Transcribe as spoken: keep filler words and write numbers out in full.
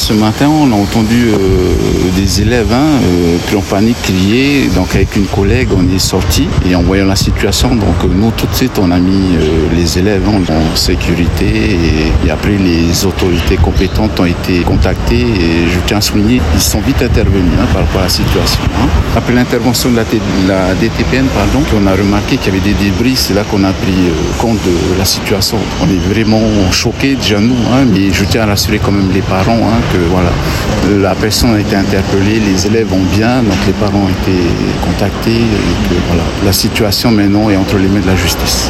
ce matin, on a entendu euh, des élèves hein, euh, qui ont panique, crier. Donc avec une collègue, on est sorti et en voyant la situation, donc euh, nous tout de suite, on a mis euh, les élèves hein, en sécurité et, et après les autorités compétentes ont été contactées et je tiens à souligner, ils sont vite intervenus hein, par rapport à la situation. Hein. Après l'intervention de la, T- la D T P N, pardon, on a remarqué qu'il y avait des débris, c'est là qu'on a pris euh, compte de la situation. On est vraiment choqués déjà nous, hein, mais je tiens à rassurer quand même les parents hein, que voilà, la personne a été interpellée, les élèves vont bien, donc les parents ont été contactés et que voilà, la situation maintenant est entre les mains de la justice.